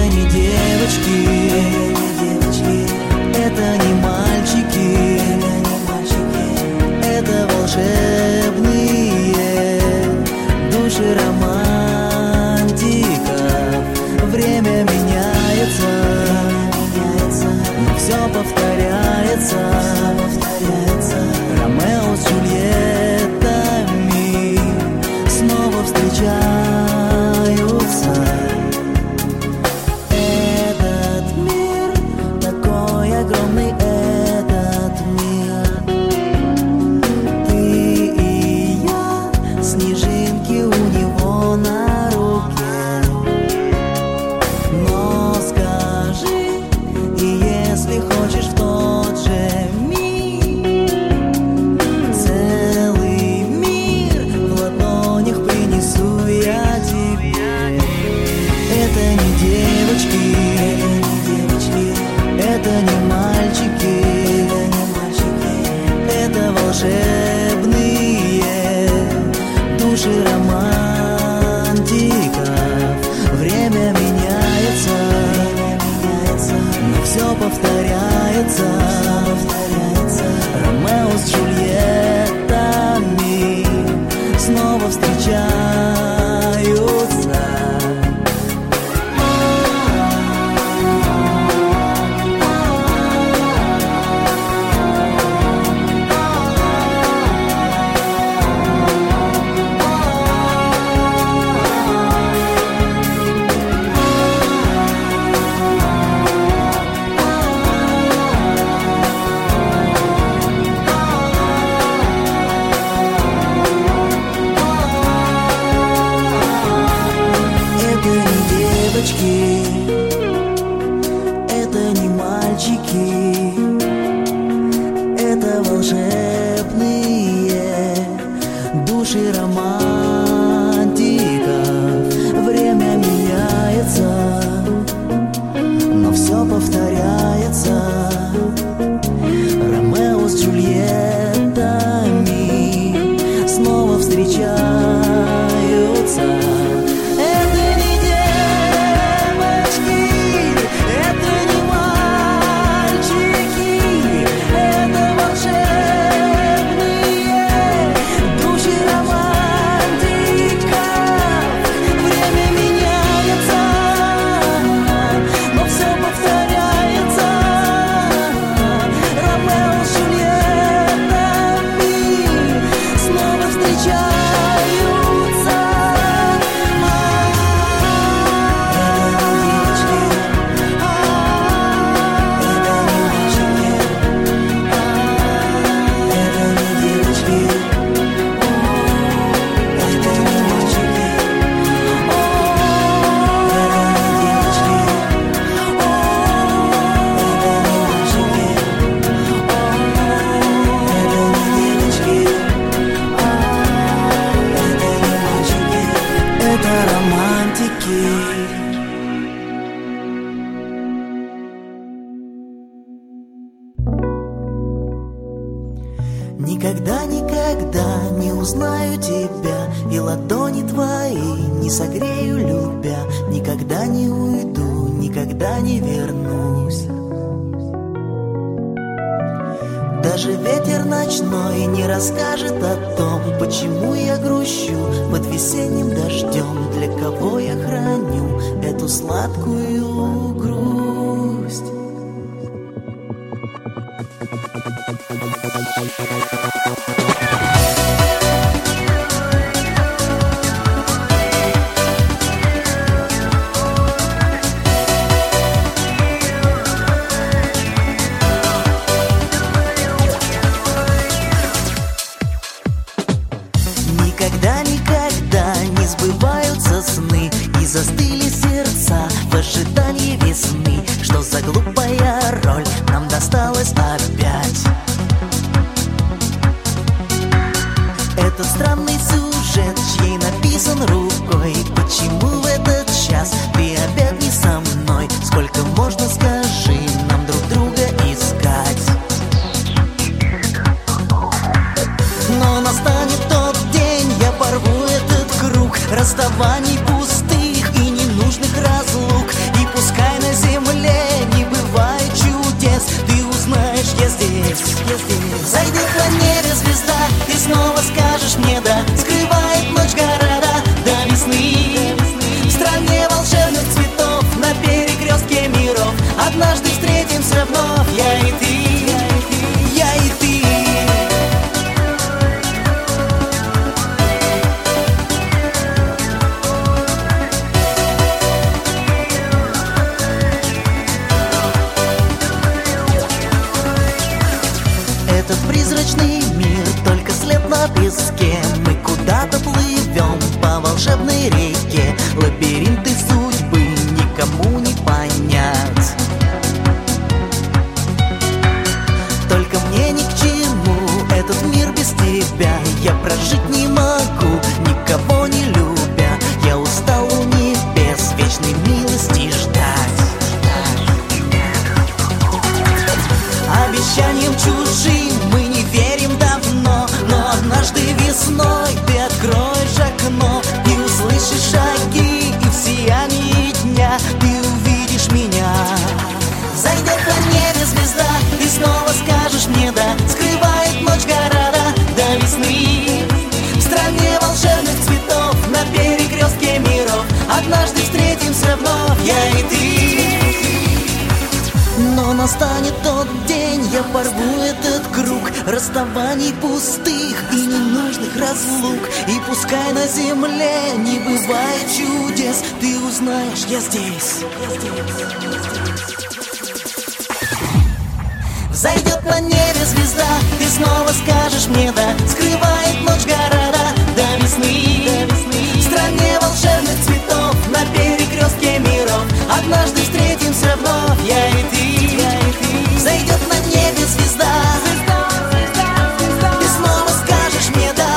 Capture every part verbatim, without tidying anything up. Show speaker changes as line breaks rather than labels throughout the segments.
не девочки, это не мальчики, это волшебные души романтиков. Время меняется, но все повторяется. Ромео с Джульеттами снова встречаются. Этот мир такой огромный, этот мир. Ты и я, снежинки у него на руке. Но скажи, и если хочешь в тот же миг, целый мир в ладонях принесу я тебе. Это не девочки, это не мальчики, это волшебные души романтиков. Время меняется, но все повторяется. Ромео с Джульеттами снова встречаются. Это не мальчики, это волшебные души романтиков. Время меняется, но все повторяется. Ромео с Джульеттами снова встречаются. Никогда, никогда не узнаю тебя, и ладони твои не согрею, любя. Никогда не уйду, никогда не вернусь. Даже ветер ночной не расскажет о том, почему я грущу под весенним дождем. Для кого я храню эту сладкую грусть?
Никогда, никогда не сбываются сны, и застыли сердца в ожидании весны. Что за глупая роль нам досталась опять? Этот странный сюжет, чей написан рукой. Почему в этот час ты опять не со мной? Сколько можно, скажи, нам друг друга искать? Но настанет тот день, я порву этот круг расставаний пустых и ненужных разлук. И пускай
вновь, я и ты. Но настанет тот день, я порву этот круг расставаний пустых и ненужных разлук. И пускай на земле не бывает чудес, ты узнаешь, я здесь. Зайдет на небе звезда, ты снова скажешь мне да. Скрывает ночь города до весны. В стране волшебных цветов, на перекрестке миров, однажды встретимся вновь, я и ты. Зайдет на небе звезда, ты снова скажешь мне да.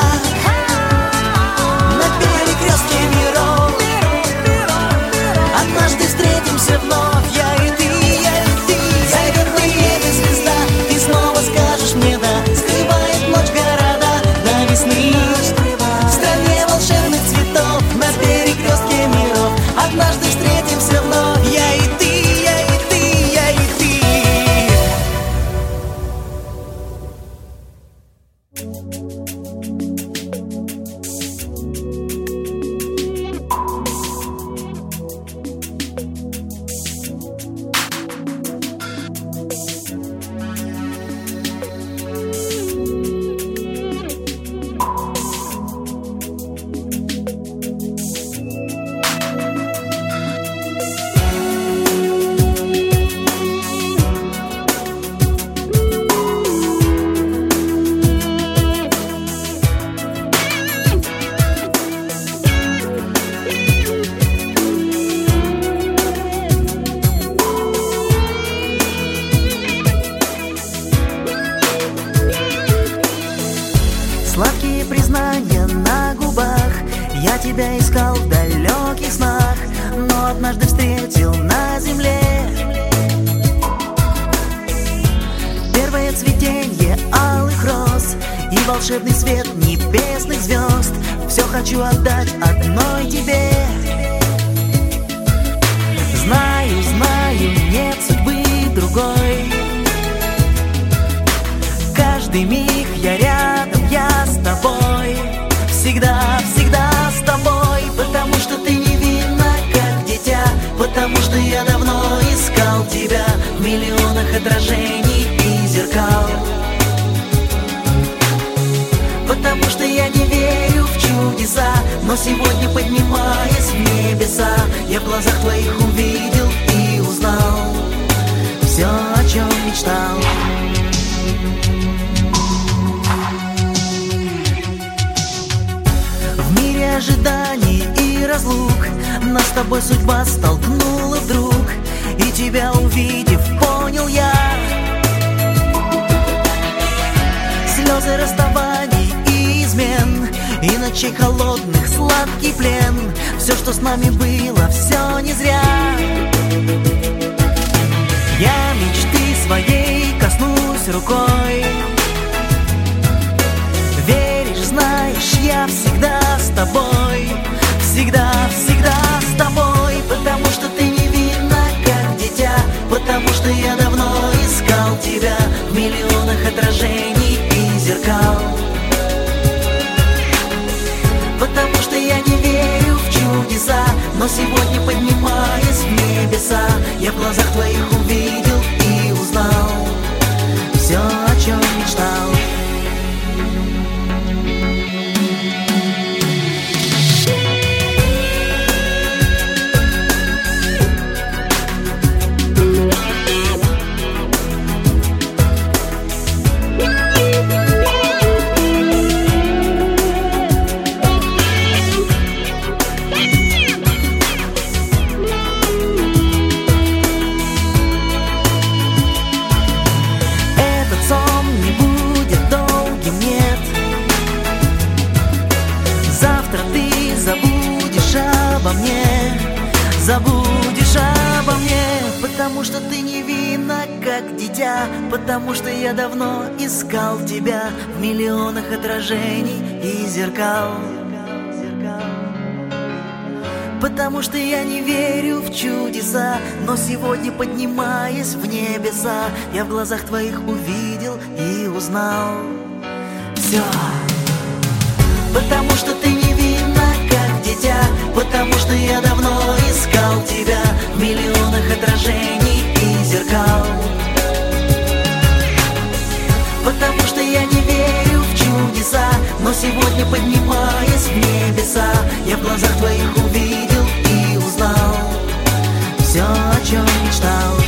На перекрестке миров, однажды встретимся вновь, я и ты, я и ты. Зайдет на небе звезда, ты снова скажешь мне да. Скрывает ночь города до весны. В стране волшебных цветов, на перекрестке миров, однажды встретимся вновь, я и ты. Сладкие признания на губах, я тебя искал в далеких снах, но однажды встретил на земле. Первое цветенье алых роз и волшебный свет небесных звезд. Все хочу отдать одной тебе. Знаю, знаю, нет судьбы другой. Каждый миг я рядом, я с тобой. Всегда, всегда с тобой. Потому что ты невинна, как дитя. Потому что я давно искал тебя в миллионах отражений и зеркал. Потому что я не верю в чудеса, но сегодня, поднимаясь в небеса, я в глазах твоих увидел и узнал все, о чем мечтал. В мире ожиданий и разлук нас с тобой судьба столкнула вдруг, и тебя увидев, понял я слезы расставаний и измен, и ночей холодных сладкий плен. Все, что с нами было, все не зря. Я мечты своей коснусь рукой. Веришь, знаешь, я всегда с тобой. Всегда, всегда с тобой. Потому что ты невинна, как дитя. Потому что я давно искал тебя в миллионах отражений и зеркал. Потому что я не верю в чудеса, но сегодня, поднимаясь в небеса, я в глазах твоих увидел и узнал все, о чем мечтал. Забудешь обо мне, потому что ты невинна, как дитя. Потому что я давно искал тебя в миллионах отражений и зеркал. Потому что я не верю в чудеса, но сегодня, поднимаясь в небеса, я в глазах твоих увидел и узнал все. Потому что ты невинна, как дитя. Потому что я давно искал искал тебя в миллионах отражений и зеркал. Потому что я не верю в чудеса, но сегодня, поднимаясь в небеса, я в глазах твоих увидел и узнал все, о чем мечтал.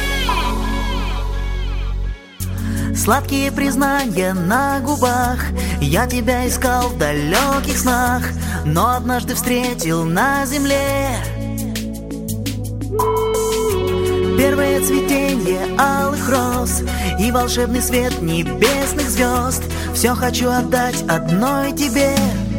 Сладкие признания на губах, я тебя искал в далеких снах, но однажды встретил на земле. Первое цветение алых роз и волшебный свет небесных звезд. Все хочу отдать одной тебе.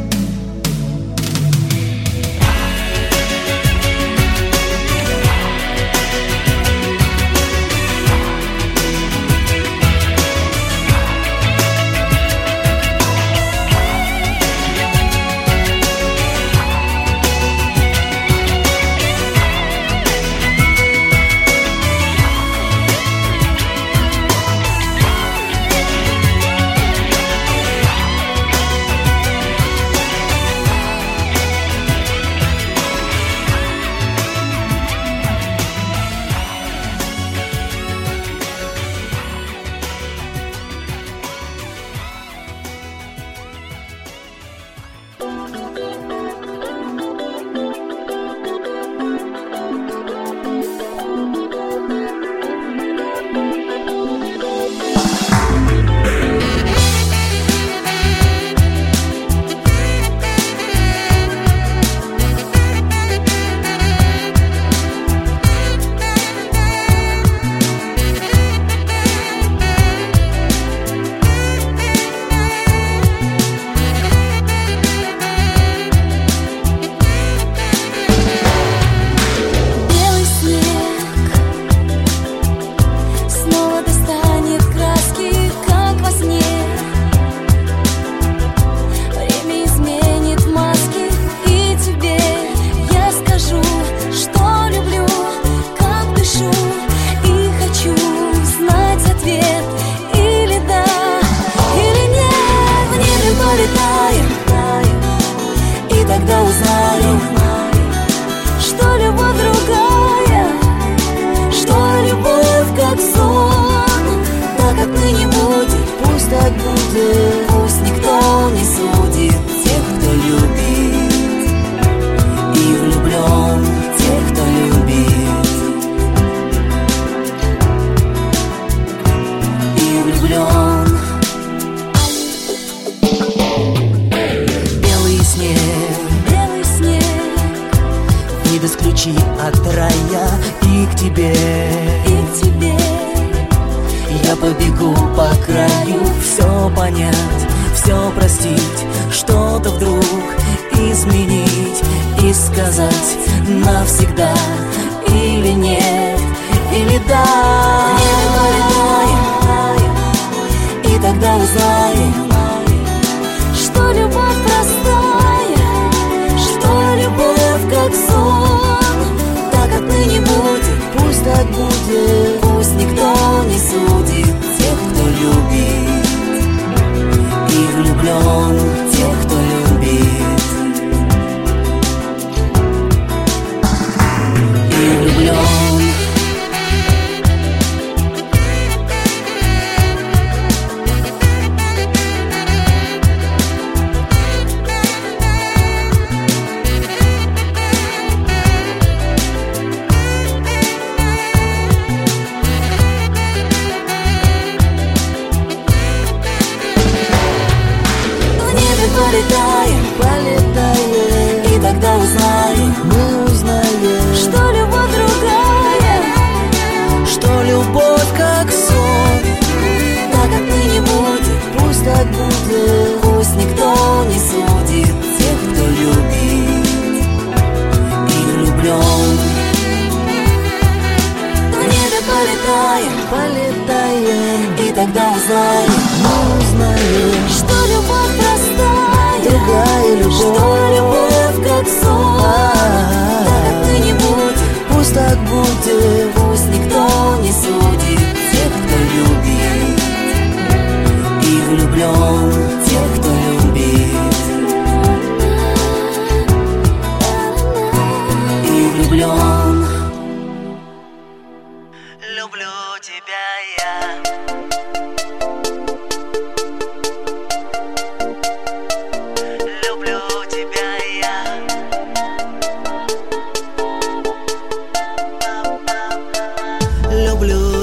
Пусть никто не судит тех, кто любит, и влюблен тех, кто любит, и влюблен. Белый снег, белый снег, виды ключи от рая и к тебе, и к тебе. Я побегу по краю, все понять, все простить, что-то вдруг изменить и сказать навсегда или нет, или да. Небо летаем, и тогда узнаем, что любовь простая, что любовь как сон. Так отныне будет, пусть так будет, пусть никто не судит тех, кто любит, и влюблен тех, кто любит, и влюблен. Полетаем, полетаем, и тогда узнаем, мы узнаем, что любовь другая, что любовь как сон. Так отныне будет, пусть так будет, пусть никто не судит тех, кто любит и влюблен. В небе полетаем, полетаем, и тогда узнаем, мы узнаем, что любовь простая, другая любовь, что любовь как сон. Так отныне будет, пусть так будет, пусть никто не судит тех, кто любит, и влюблен тех, кто любит, и влюблен.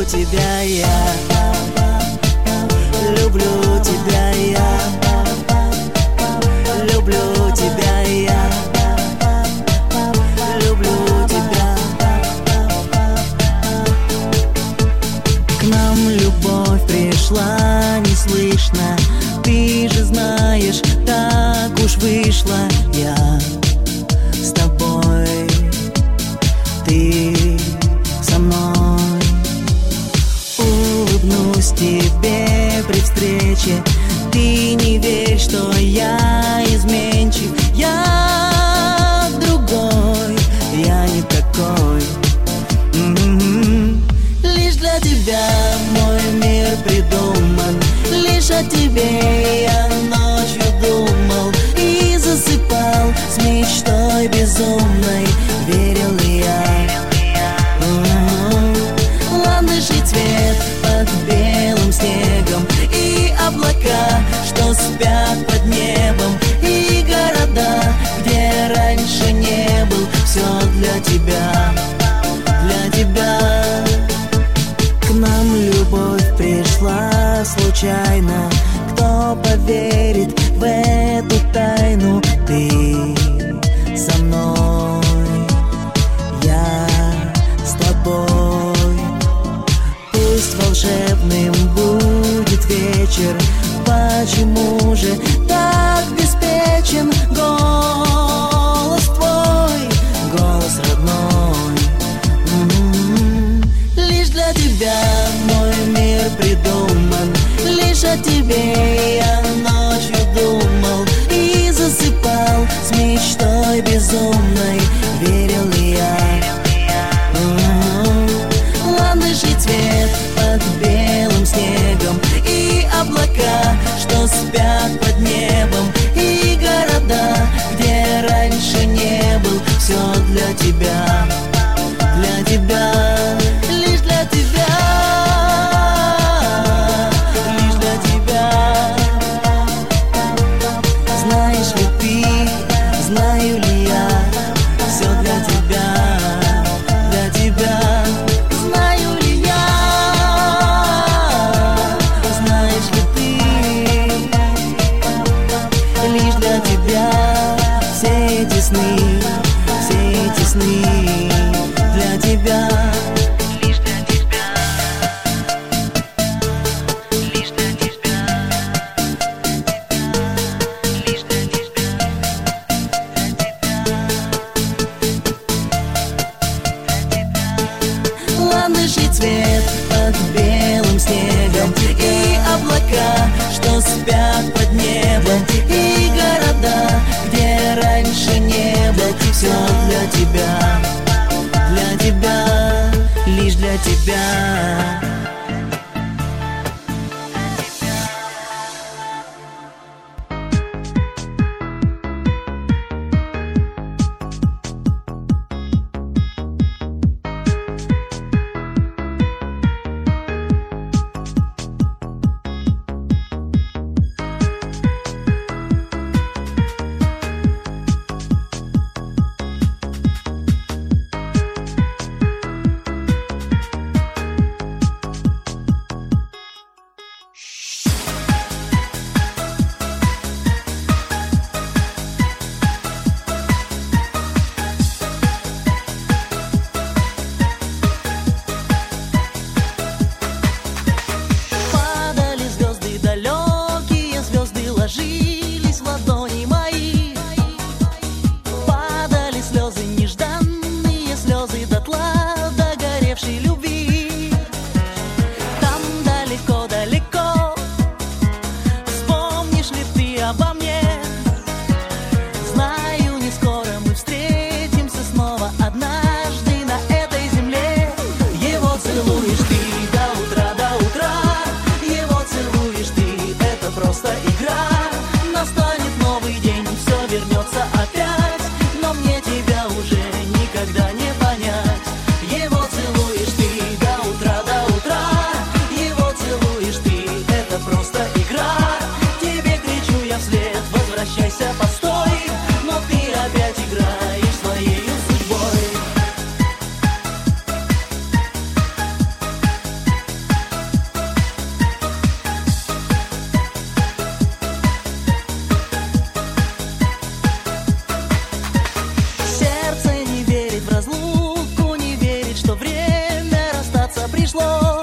тебя я, люблю тебя я, люблю тебя я, люблю тебя. К нам любовь пришла неслышно, ты же знаешь, так уж вышло. Я с тобой, ты со мной. Улыбнусь тебе при встрече, ты не верь, что я изменчив. Я другой, я не такой. М-м-м. Лишь для тебя мой мир придуман, лишь о тебе я ночью думал и засыпал с мечтой безумной. Верил ли я? Ландыши цвет под белым снегом и облака, что спят под небом, и города, где раньше не был. Все для тебя, для тебя. К нам любовь пришла случайно, кто поверит в эту тайну? Ты со мной, я с тобой. Пусть волшебным будет вечер, почему же так беспечен голос твой, голос родной? М-м-м. Лишь для тебя мой мир придуман, лишь о тебе я ночью думал и засыпал с мечтой безумной. Верил ли я? М-м-м. Ландыши цвет под белым снегом и облака, что спят под небом, и города, где раньше не был. Все для тебя, для тебя, лишь для тебя, лишь для тебя. Знаешь ли ты, знаю ли я, все для тебя, для тебя. Знаю ли я, знаешь ли ты, лишь для тебя все эти сны, все эти сны для тебя. Лишь для тебя, лишь для тебя, лишь для тебя, для тебя. Ландыши цвет под белым снегом и облака, что спят под небом, и города, где раньше не был. Все для тебя, для тебя, лишь для тебя.
тепло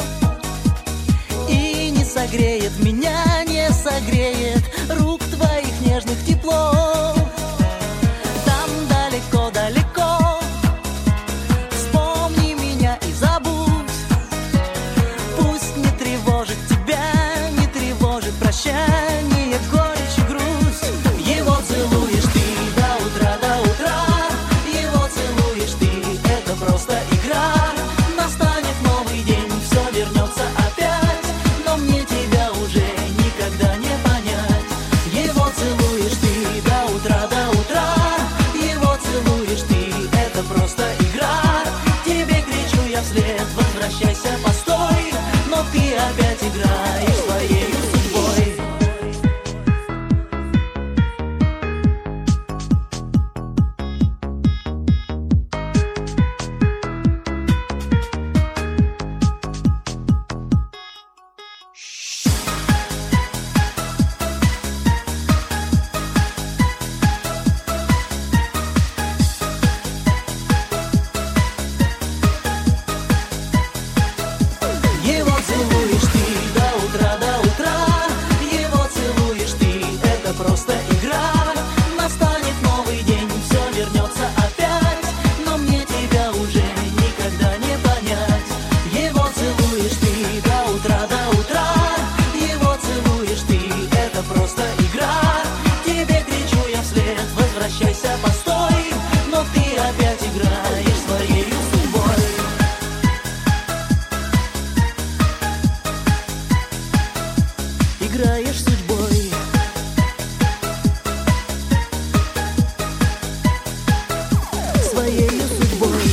и не согреет меня, не согреет рук твоих нежных тепло. Там далеко-далеко вспомни меня и забудь. Пусть не тревожит тебя, не тревожит прощание, горечь и грусть. Его целуешь ты до утра, до утра. Его целуешь ты, это просто игра. Настанет новый день, все вернется опять, но мне тебя уже никогда не понять. Его целуешь ты до утра, до утра. Его целуешь ты, это просто игра. Тебе кричу я вслед, возвращайся, постой, но ты опять играешь своей судьбой. Его целуешь ты до утра, до утра. Его целуешь ты, это просто игра. Настанет новый день, все вернется опять, но мне тебя уже никогда не понять. Его целуешь ты до утра, до утра. Его целуешь ты, это просто игра. Тебе кричу я вслед, возвращайся, постой, но ты опять играешь своей судьбой. Играешь судьбой. Своей судьбой.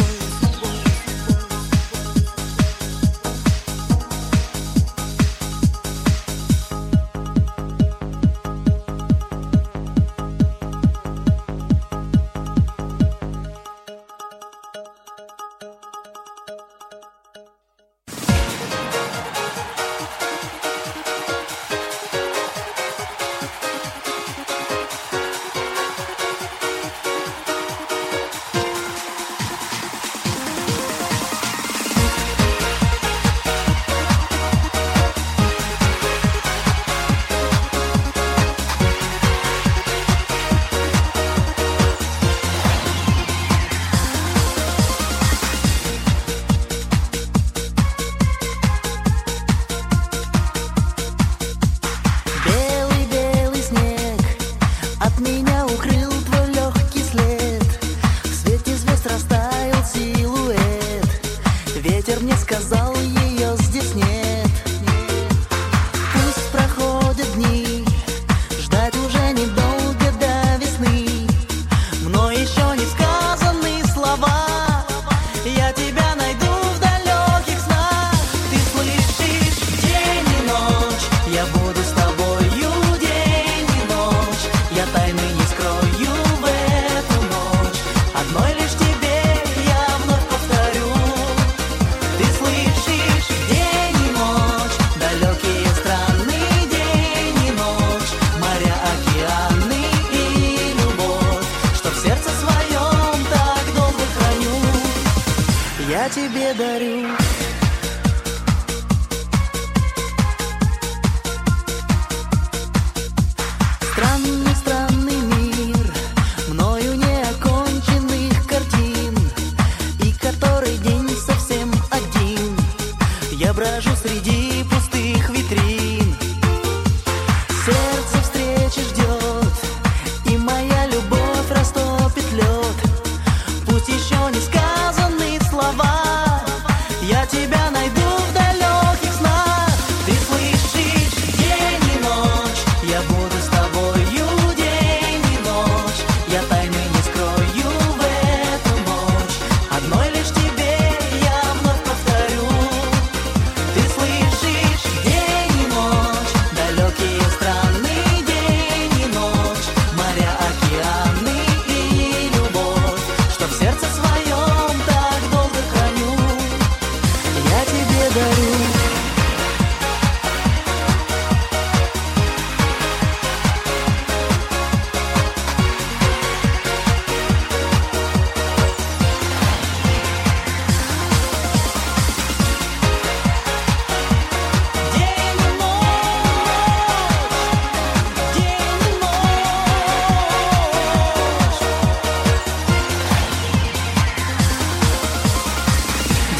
Белый-белый снег от меня укрыл твой легкий след. В свете звезд растаял силуэт. Ветер мне сказал, ее здесь нет. Пусть проходят дни, ждать уже недолго до весны. Мной еще не сказаны слова, я тебя найду в далеких снах. Ты слышишь, день и ночь я буду с тобою, день и ночь. Я тайны не скрою в эту ночь, одной лишь тебе я вновь повторю. Ты слышишь, день и ночь, далекие страны, день и ночь, моря, океаны и любовь, что в сердце своем так долго храню, я тебе дарю. Странный, странный мир, мною неоконченных картин, и который день совсем один. Я брожу среди пустых витрин. Сердце встречи ждет, и моя любовь растопит лед. Пусть еще не сказаны слова, я тебя найду в далеких снах. Ты слышишь, день и ночь я буду с тобою, день и ночь. Я тайны не скрою в эту ночь, одной лишь тебе я вновь повторю. Ты слышишь,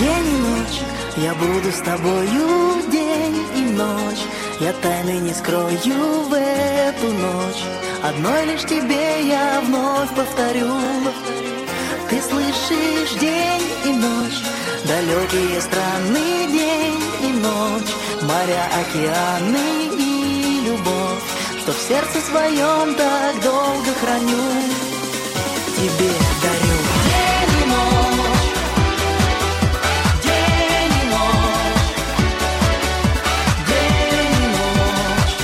День и ночь я буду с тобою, день и ночь. Я тайны не скрою в эту ночь. Одной лишь тебе я вновь повторю. Ты слышишь, день и ночь, далекие страны, день и ночь, моря, океаны и любовь, что в сердце своем так долго храню, тебе дарю. День и ночь, день и ночь, день и ночь.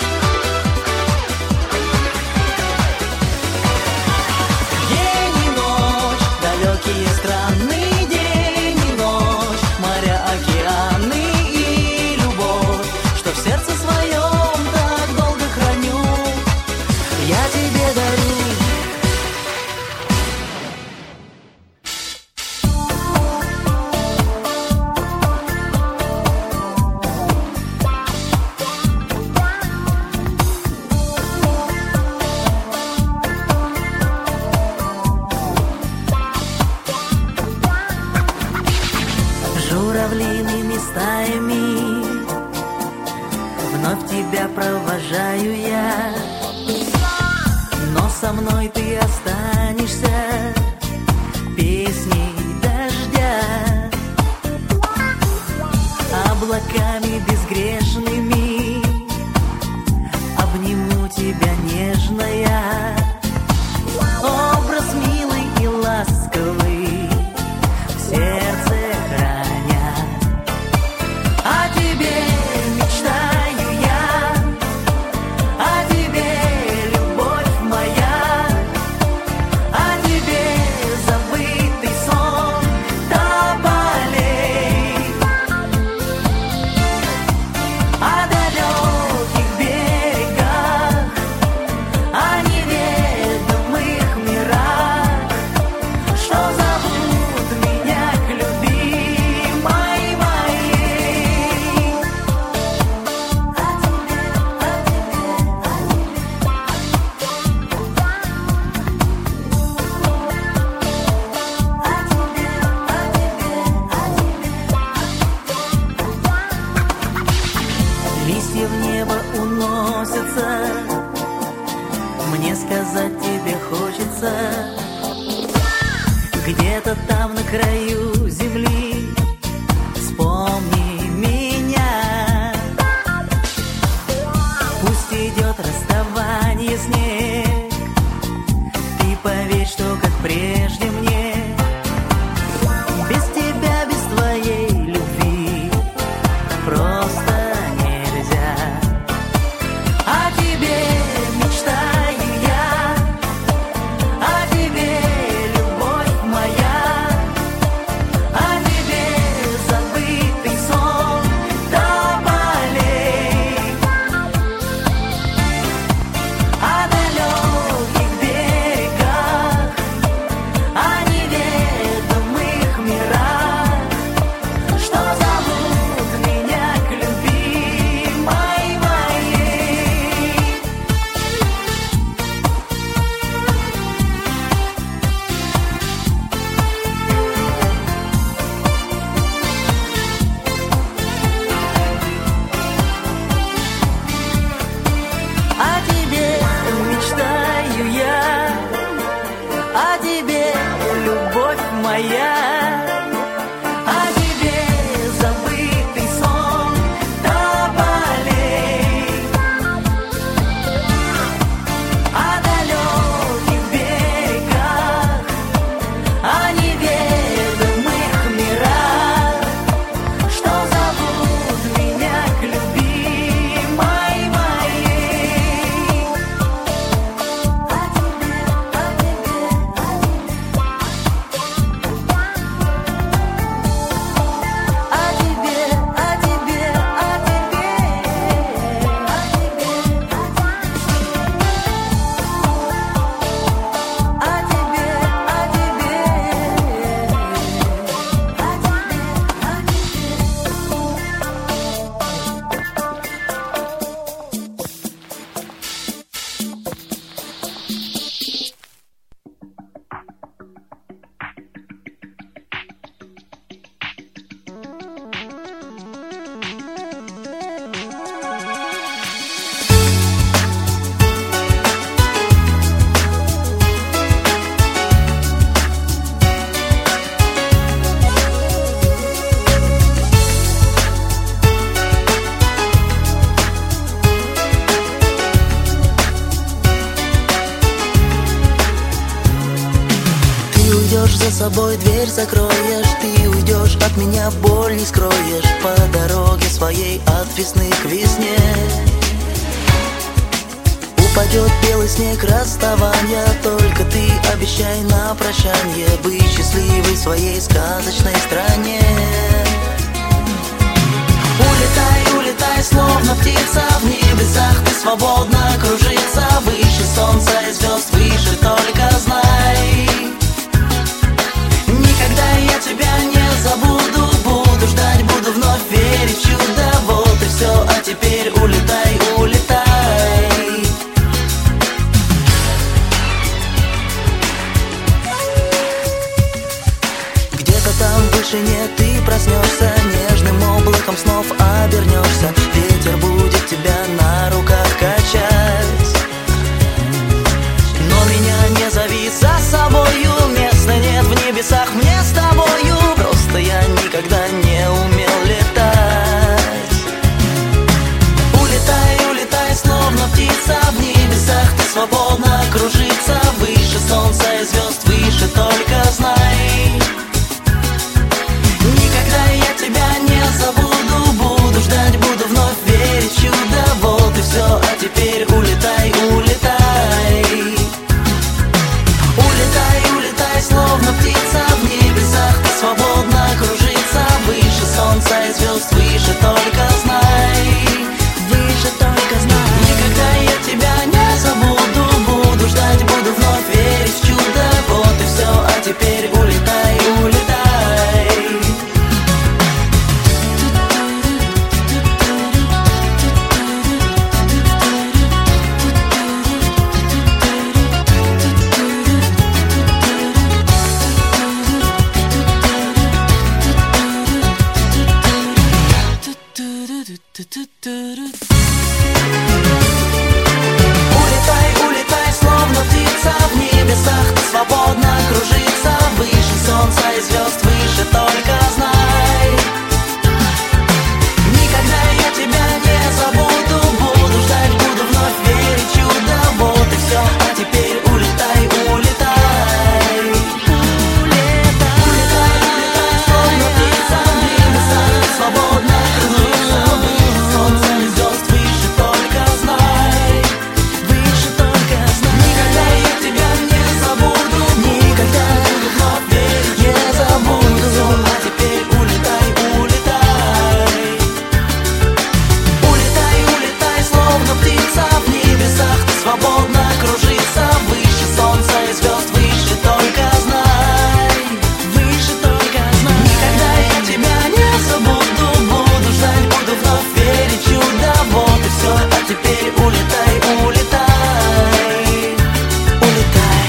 День и ночь, далекие страны, день и ночь, моря, океаны и любовь, что в сердце своем так долго храню, я тебе дарю. Журавлиными стаями вновь тебя провожаю я, но со мной ты останешься песней дождя, облаками безгрешными обниму тебя нежная, образ милый и ласковый в сердце храня. О тебе мечтаю я, о тебе, любовь моя, о тебе забытый сон тополей, о собой дверь закроешь, ты уйдешь от меня, боль не скроешь. По дороге своей от весны к весне упадет белый снег расставания. Только ты обещай на прощанье быть счастливой в своей сказочной стране. Улетай, улетай, словно птица в небесах, ты свободно кружиться выше солнца и звезд, выше, только знай. Никогда я тебя не забуду, буду ждать, буду вновь верить в чудо. Вот и все, а теперь улетай, улетай. Где-то там в вышине ты проснешься, нежным облаком снов обернешься. Ветер будет тебя на руках качать, но меня не зови за собою, места нет в небесах мне с тобою. Просто я никогда не умел летать. Улетай, улетай, словно птица в небесах, ты свободно кружиться выше солнца и звезд, выше, только знай. Никогда я тебя не забуду, буду ждать, буду вновь верить в чудо. Вот и все, а теперь улетай, улетай. Улетай, улетай, словно птица в небесах, ты свободно кружиться выше солнца и звезд, выше, только знай. Выше, только знай. Никогда я тебя не забуду, буду ждать, буду вновь верить в чудо. Вот и все, а теперь улетай, улетай. Улетай, улетай, словно птица в небесах, ты свободно кружиться выше солнца и звезд, выше, только знай. Никогда я тебя не забуду, буду ждать, буду вновь верить в чудо. Вот и все, а теперь улетай, улетай. Улетай, улетай, улетай, словно птица в небесах, ты свободно кружиться выше солнца и звезд, выше, только знай. Выше, только знай. Никогда я тебя не забуду, никогда вновь верить не забуду. А теперь улетай, улетай. Улетай, улетай, словно птица в небесах, ты свободно кружиться выше солнца и звезд, выше, только знай. Выше, только знай. Никогда я тебя не забуду, буду ждать, буду вновь верить в чудо. Вот и все, а теперь улетай, улетай. Улетай.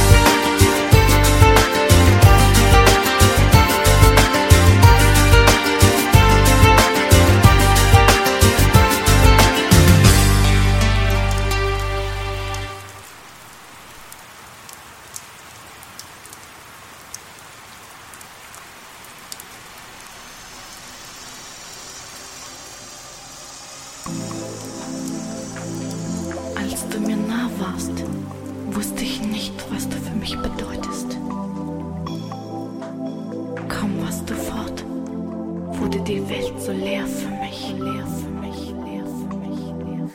Als du mir nah warst, wusste ich nicht, was du für mich bedeutest. Kaum warst du fort, wurde die Welt so leer für mich, leer für mich, leer für mich, leer für mich.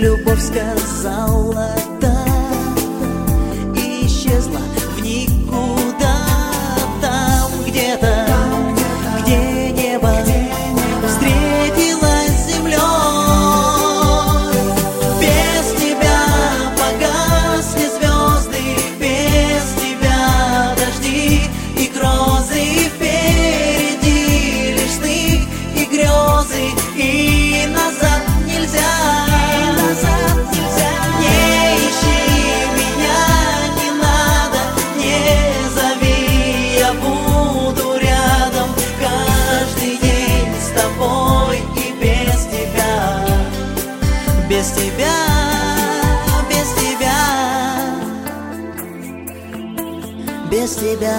любовь сказала «да» и исчезла в никуда. Там где-то, где небо встретилось с землей, без тебя погасли звезды, без тебя дожди и грозы, впереди лишь сны и грезы, и назад нельзя. Не ищи меня, не надо, не зови, я буду рядом каждый день с тобой и без тебя, без тебя, без тебя, без тебя.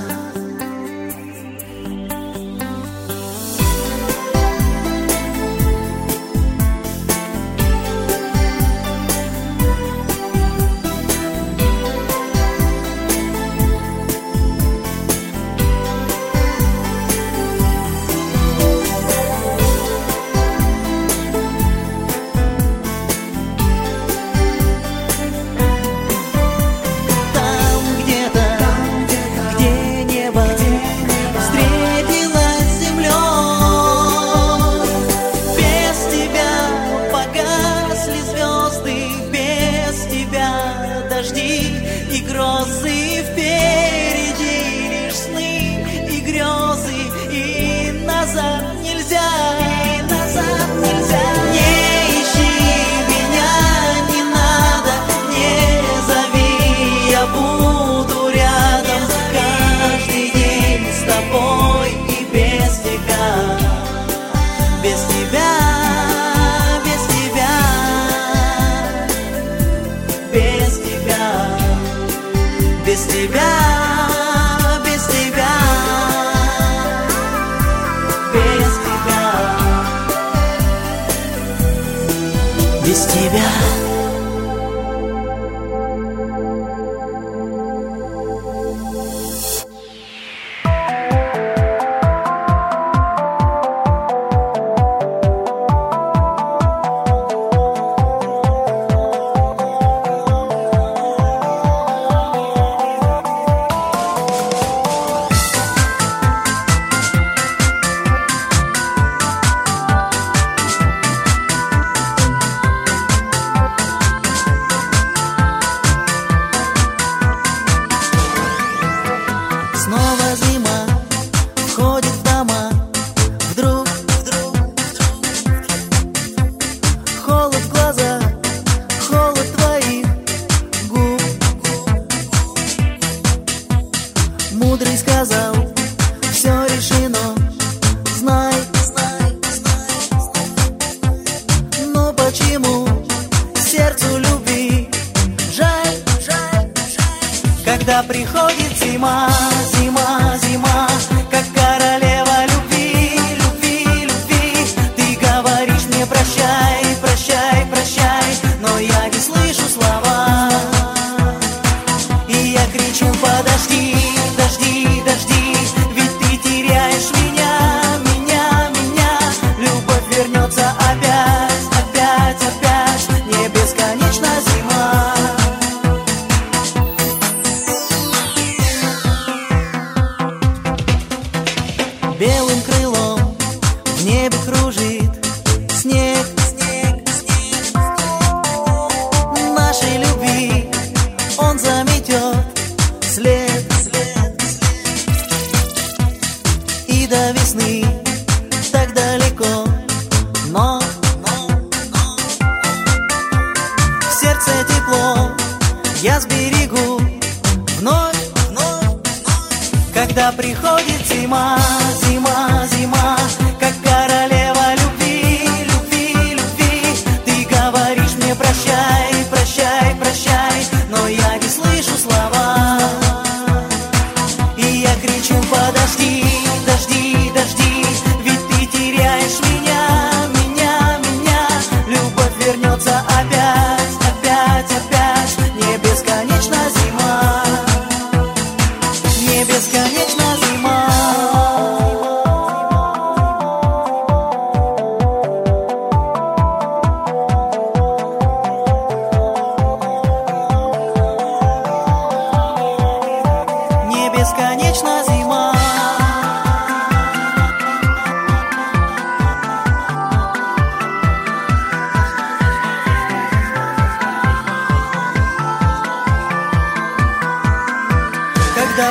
И грозы, впереди лишь сны и грезы, и назад нельзя, и назад нельзя. Не ищи меня, не надо, не зови, я буду рядом каждый день с тобой и без тебя, без тебя, без тебя, без тебя. Без тебя, без тебя, без тебя, без тебя. Снова зима входит в дома, вдруг, вдруг, холод в глазах, холод твоих губ. Мудрый сказал, все решено, знай, знай, знай, знай. Но почему сердцу любви жаль, жаль, жаль, когда приходит зима? Зима, зима, как королева любви, любви, любви. Ты говоришь мне прощай, прощай, прощай, но я не слышу слова. И я кричу подожди, дожди, дожди, ведь ты теряешь меня, меня, меня. Любовь вернется опять, опять, опять, не бесконечна зима. Белым крылом в небе кружит снег, снег, снег. Нашей любви он заметет след, след, след. И до весны так далеко, но, но, но в сердце тепло я сберегу вновь, вновь, вновь. Когда приходит зима, зима, зима, как королева любви, любви, любви. Ты говоришь мне прощай, прощай, прощай, но я не слышу слова. И я кричу подожди, дожди, дожди, ведь ты теряешь меня, меня, меня. Любовь вернется опять, опять, опять, не бесконечна зима, не бесконечна зима.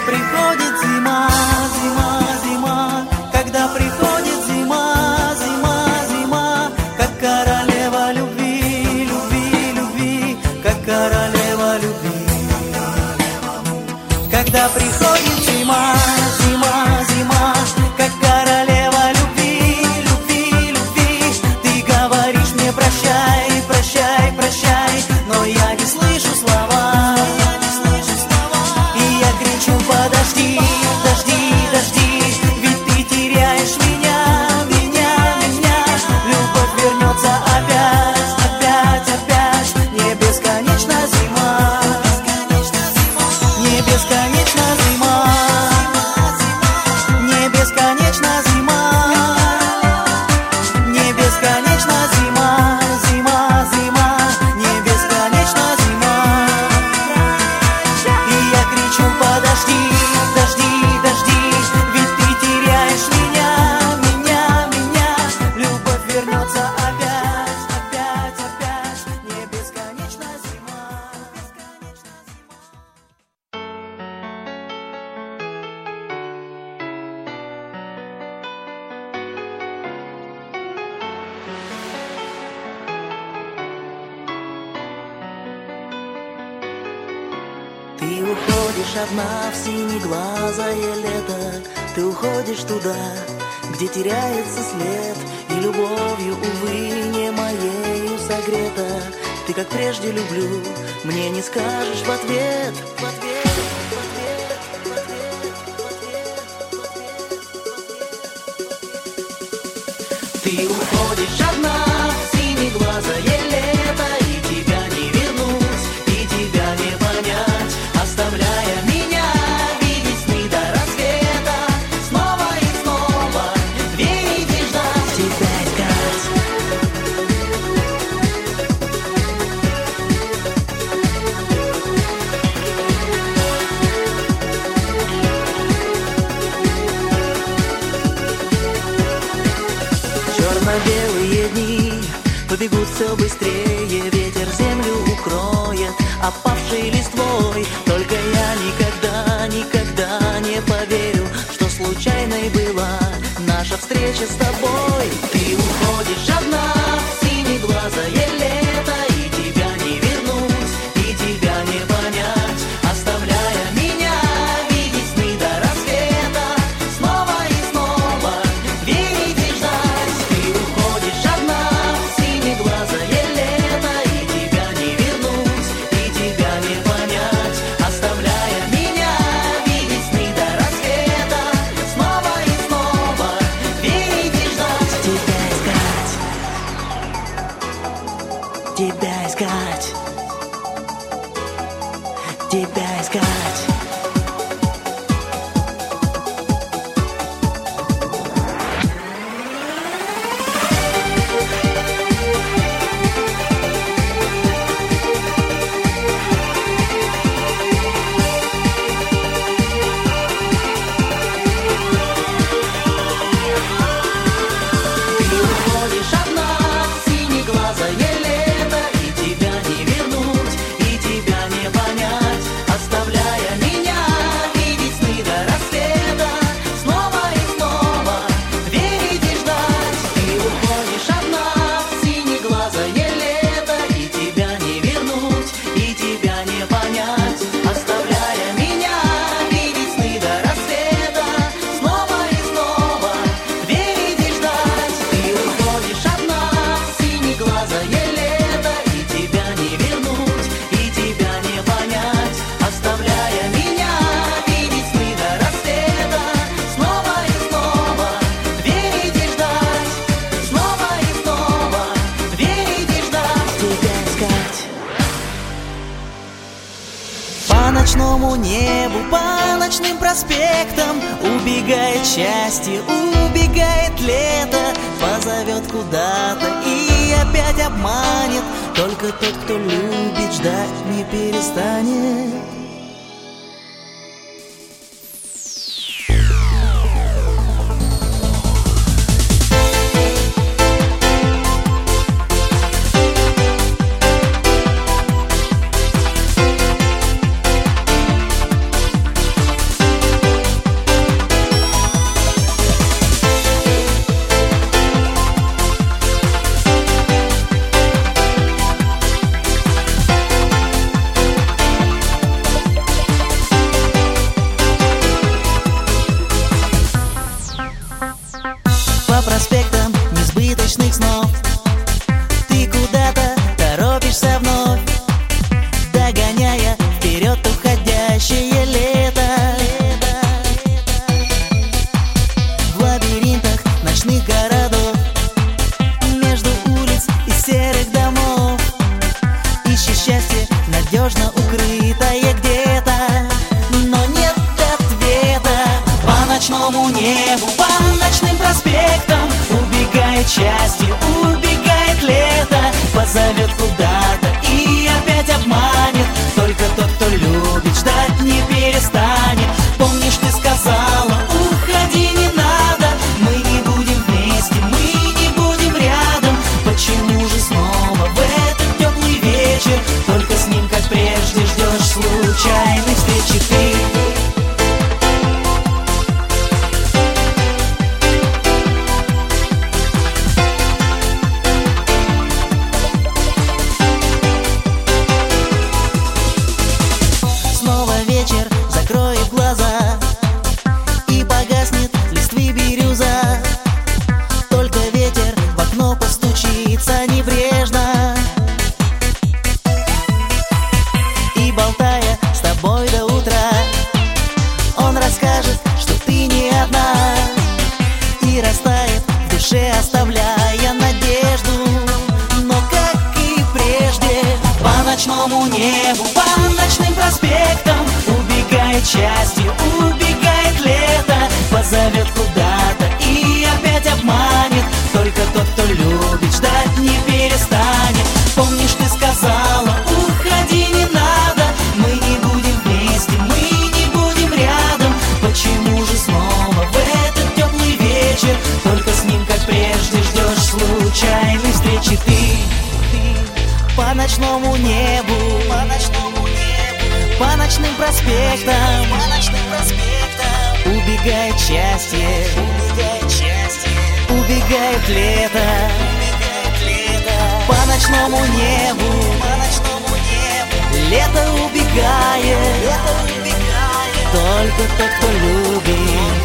приходит зима, зима, зима, когда приходит зима, зима, зима, как королева любви, любви, любви, как королева любви. Когда приходит зима, зима, зима, как королева любви, любви, любви, ты говоришь мне прощай, прощай, прощай, но я не слышу слова. Подожди, подожди, подожди, ведь ты теряешь меня, меня, меня. Любовь вернется опять, опять, опять. Не бесконечна зима, не бесконечна зима, не бесконечна зима, не бесконечна зима, зима, зима, не бесконечна зима. И я кричу: подожди. Ты уходишь одна в синеглазое лето, ты уходишь туда, где теряется след, и любовью, увы, не моею согрета. Ты, как прежде, люблю, мне не скажешь в ответ, в ответ, в ответ, в ответ, в ответ. Ты уходишь одна в синеглазое лето, и тебя не вернуть, и тебя не понять, оставляя меня видеть сны до рассвета, снова и снова верить и ждать тебя искать. Черно-белые дни побегут все быстрее, ветер землю укроет опавшей листвой. Только я никогда, никогда не поверю, что случайной была наша встреча с тобой. Ты уходишь одна в синеглазое лето, и тебя не вернуть, и тебя не понять, оставляя меня видеть сны до рассвета, снова и снова верить и ждать. Ты уходишь одна в синеглазое лето, и тебя не вернуть, и тебя не понять, оставляя меня видеть сны до рассвета, снова и снова верить и ждать. Тебя искать, тебя искать, тебя искать. Ты уходишь одна в синеглазое лето, и тебя не вернуть, и тебя не понять, оставляя меня видеть сны до рассвета, снова и снова верить и ждать. Ты уходишь одна в синеглазое лето, и тебя не вернуть, и тебя не понять, оставляя меня видеть сны до рассвета, снова и снова верить и ждать. Ты уходишь одна в синеглазое лето, и тебя не вернуть, и тебя не понять, оставляя меня видеть сны до рассвета, снова и снова верить и ждать, снова и снова верить и ждать. Тебя искать. По ночному небу, по ночным проспектам убегает счастье, убегает лето, позовет куда-то и опять обманет. Только тот, кто любит, ждать не перестанет.
убегает счастье, убегает лето, позовет куда-то и опять обманет. Только тот, кто любит, ждать не перестанет. Помнишь, ты сказала, уходи, не надо, мы не будем вместе, мы не будем рядом. Почему же снова в этот теплый вечер только с ним, как прежде, ждешь случайной встречи ты? Оставляя надежду, но как и прежде, по ночному небу, по ночным проспектам убегает счастье, убегает лето, позовет куда-то и опять обманет. Только тот, кто любит, ждать не перестанет. Помнишь, ты сказала, уходи, не надо, мы не будем вместе, мы не будем рядом. Почему же снова в этот теплый вечер только с ним, как прежде, ждешь случайной встречи ты? По ночному небу, по ночному небу, по ночным проспектам, по ночным проспектам убегает счастье, убегает счастье, убегает лето, убегает лето. По ночному небу, по ночному небу лето убегает, лето убегает. Только тот, кто любит,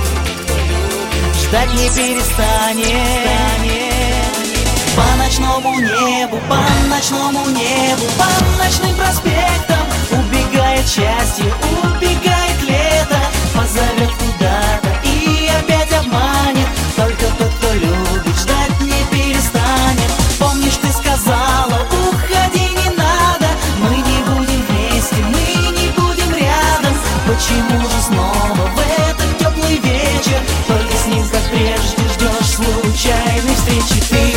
ждать не перестанет. По ночному небу, по ночному небу, по ночным проспектам убегает счастье, убегает лето, позовет куда-то и опять обманет. Только тот, кто любит, ждать не перестанет. Помнишь, ты сказала, уходи, не надо, мы не будем вместе, мы не будем рядом. Почему же снова в этот теплый вечер только с ним, как прежде, ждешь случайной встречи ты?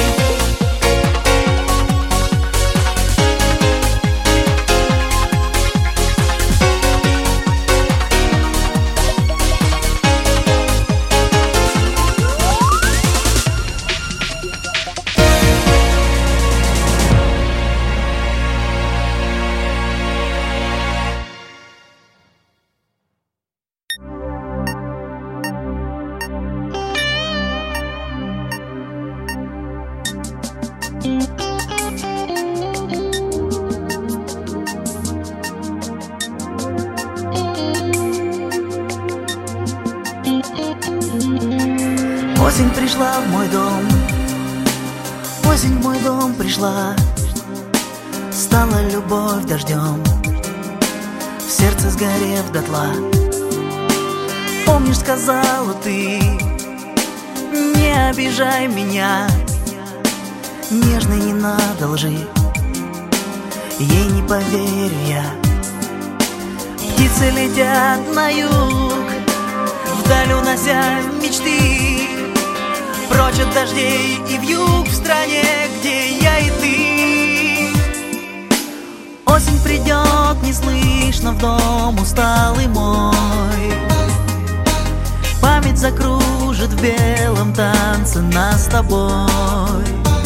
Осень пришла в мой дом, осень в мой дом пришла, стала любовь дождем, в сердце сгорев дотла. Помнишь, сказала ты, не обижай меня, нежной не надо лжи, ей не поверю я. Птицы летят на юг, вдаль унося мечты, прочь от дождей и вьюг, в стране, где я и ты. Осень придет неслышно в дом усталый мой, память закружит в белом танце нас с тобой.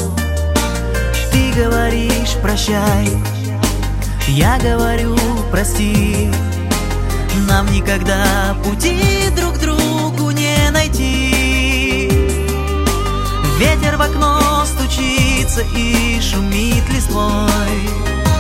Ты говоришь прощай, я говорю прости, нам никогда пути друг к другу не найти. Ветер в окно стучится и шумит листвой,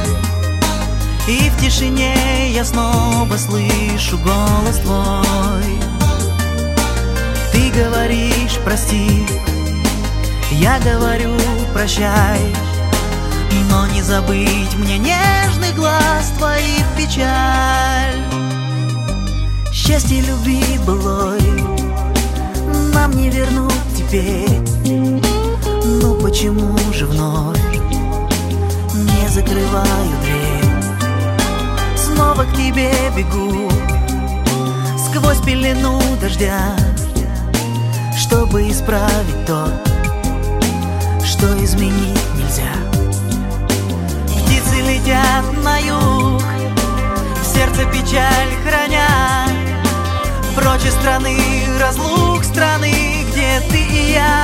и в тишине я снова слышу голос твой. Ты говоришь прости, я говорю прощай, но не забыть мне нежный глаз твоих печаль. Счастье любви былой нам не вернуть теперь, ну почему же вновь не закрываю дверь? Снова к тебе бегу сквозь пелену дождя, чтобы исправить то, что изменить нельзя. Птицы летят на юг, в сердце печаль храня, прочь из страны разлук, страны, где ты и я.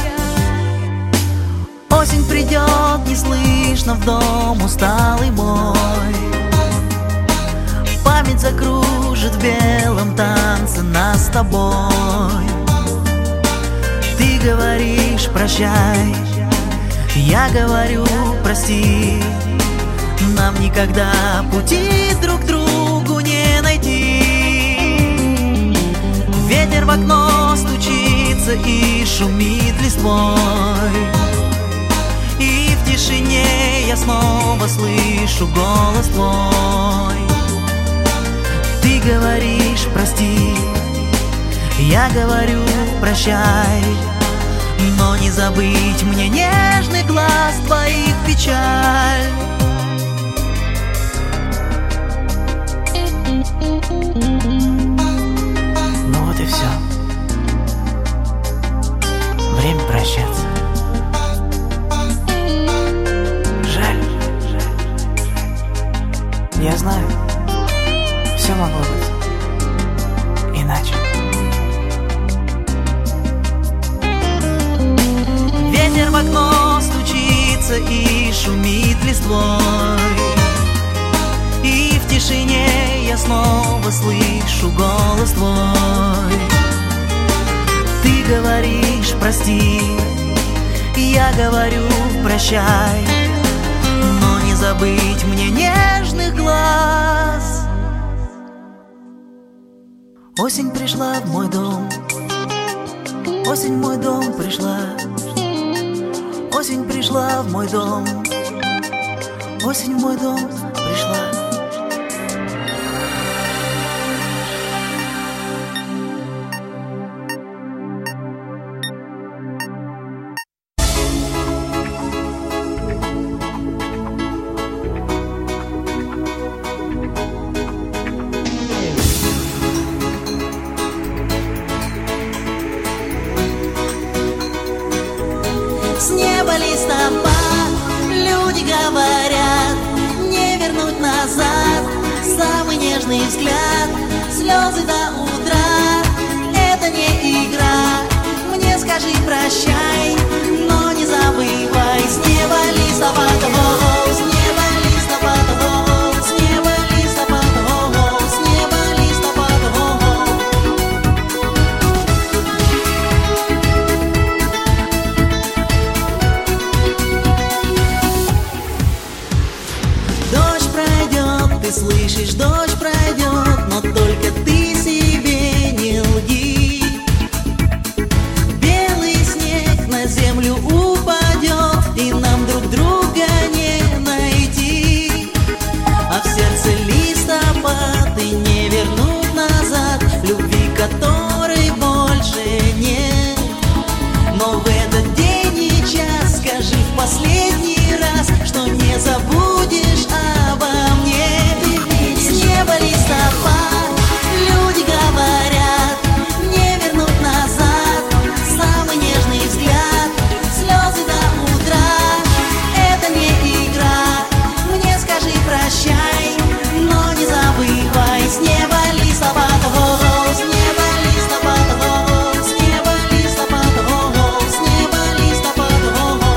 Осень придет неслышно в дом усталый мой, память закружит в белом танце нас с тобой. Ты говоришь прощай, я говорю прости, нам никогда пути друг к другу не найти. Ветер в окно стучится и шумит листвой, и в тишине я снова слышу голос твой. Ты говоришь прости, я говорю прощай, но не забыть мне нежный глаз твоих печаль. Ну вот и все. Время прощаться. Жаль. Я знаю, все могло быть иначе. Ветер в окно стучится и шумит листвой, и в тишине я снова слышу голос твой. Ты говоришь прости, я говорю прощай, но не забыть мне нежных глаз. Осень пришла в мой дом, осень в мой дом пришла. Осень пришла в мой дом, осень в мой дом пришла.
С неба листопад, люди говорят, не вернуть назад. Самый нежный взгляд, слезы до утра. Это не игра, мне скажи прощай, но не забывай. С неба листопад, о-о, с неба листопад, о-о, с неба листопад, о-о, с неба листопад, о-о. Дождь пройдет, ты слышишь, дождь пройдет, но только ты себе не лги. Белый снег на землю упадет, и нам друг друга не найти. А в сердце листопад, и не вернуть назад любви, которой больше нет. Но в этот день и час скажи в последний раз, что не забудешь обо мне. С неба листопад, люди говорят, не вернуть назад. Самый нежный взгляд, слезы до утра. Это не игра, мне скажи прощай, но не забывай. С неба листопад, о-о, с неба листопад, о-о, с неба листопад, о-о, с неба листопад, о-о.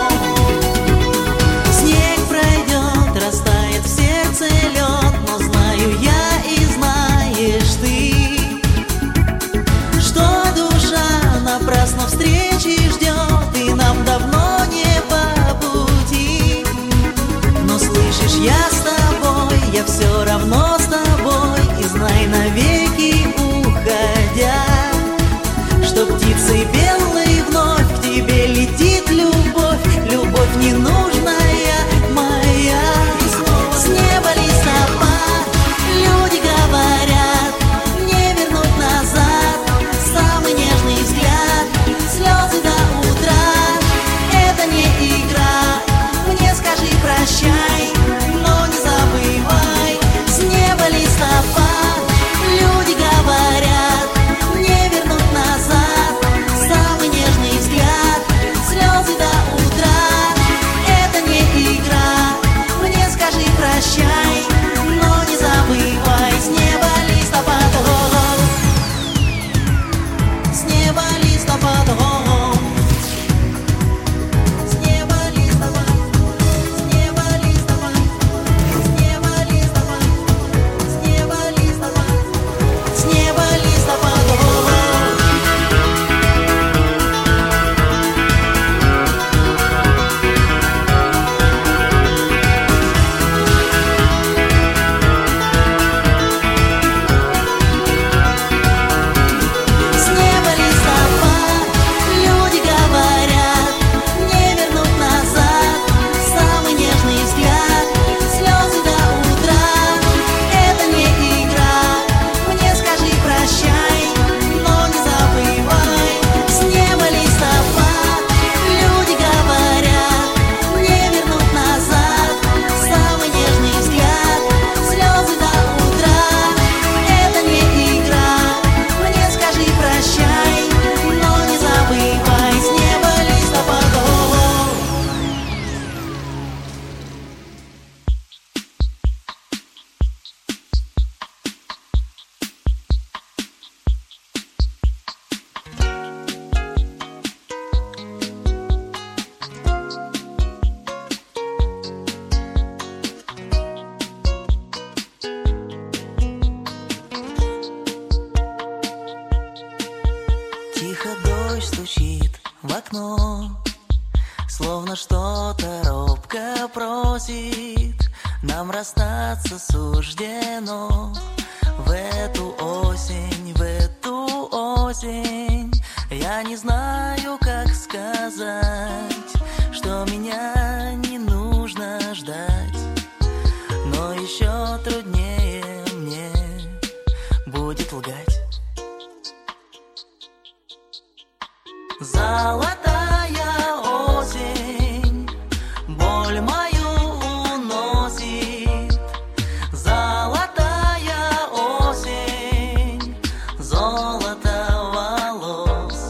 Снег пройдет, растает в сердце лед, но знаю я и знаешь ты, что душа напрасно встречи ждет, и нам давно не по пути. Но слышишь, я с тобой, я все равно с тобой, и знай навеки уходя, что птицей белой вновь к тебе летит любовь, любовь ненужная моя. С неба листопад, люди говорят, не вернуть назад. Самый нежный взгляд, слезы до утра. Это не игра, мне скажи прощай, но не забывай. С неба
спросит, нам расстаться суждено. В эту осень, в эту осень я не знаю, как сказать, что меня не нужно ждать. Но еще труднее мне будет лгать. Золотая осень боль мою уносит. Золотая осень золото волос.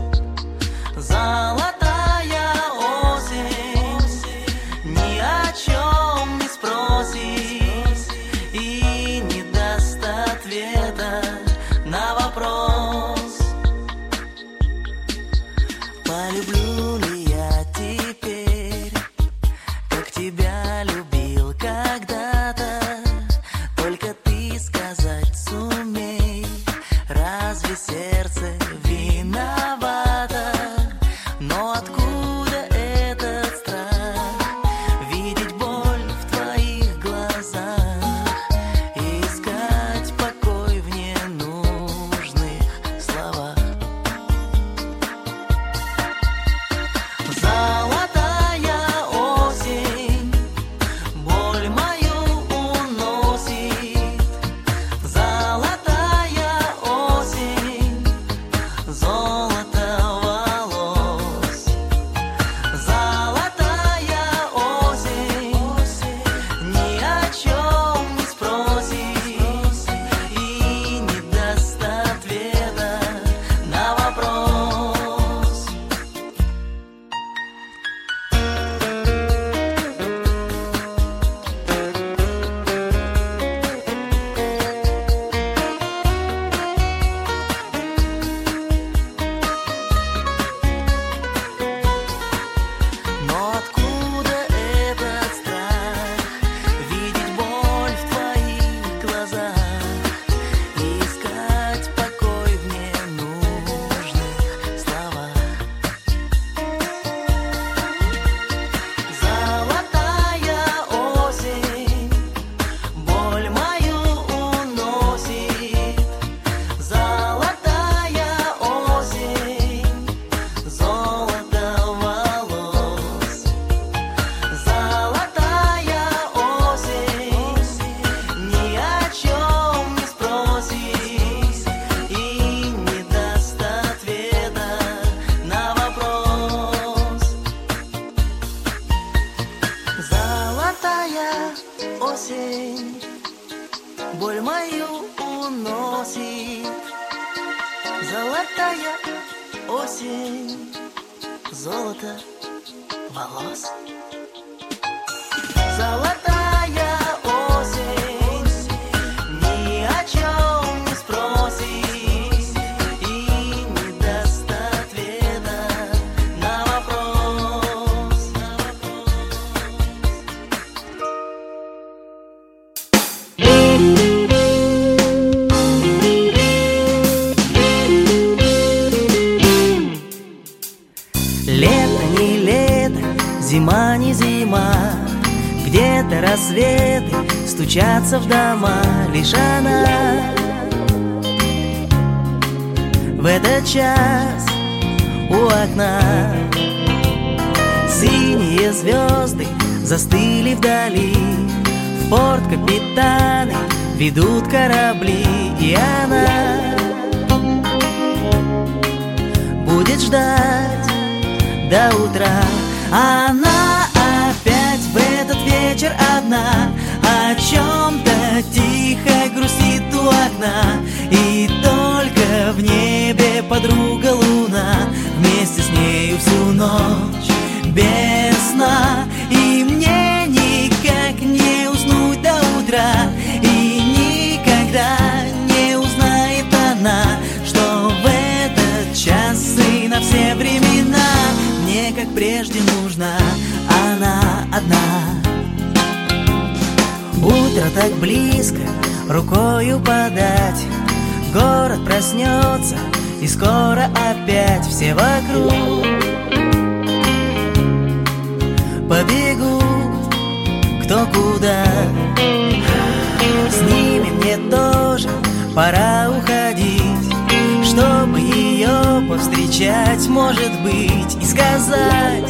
Золотая осень ни о чем не спросит и не даст ответа на вопрос. Полюблю ли я теперь, как тебя любил когда-то? Только ты сказать сумей, разве сердце виновато? Но откуда этот страх? Видеть боль в твоих глазах, искать покой в ненужных словах. Золотая осень боль мою уносит. Золотая осень золото волос. Золотая осень ни о чем не спросит и не даст ответа на вопрос. Но откуда этот страх? Видеть боль в твоих глазах, искать покой в ненужных словах. Золотая осень боль мою уносит. Золотая осень золото волос. Золотая осень ни о чем не спросит и не даст ответа на вопрос. Золотая осень боль мою уносит. Золотая осень золото волос. Золотая осень ни о чем не спросит и не даст ответа на вопрос. Лето не лето, зима не зима, где-то рассветы стучатся в дома. Лишь она в этот час у окна. Синие звезды застыли вдали, в порт капитаны ведут корабли. И она будет ждать до утра. Она опять в этот вечер одна, о чем-то тихо грустит у окна. И только в небе подруга луна, вместе с нею всю ночь без сна. И мне никак не уснуть до утра, и никогда не узнает она, что в этот час и на все времена мне, как прежде, нужна она одна. Утро так близко, рукою подать, город проснется, и скоро опять все вокруг побегут
кто куда. С ними мне тоже пора уходить, чтобы ее повстречать, может быть, и сказать: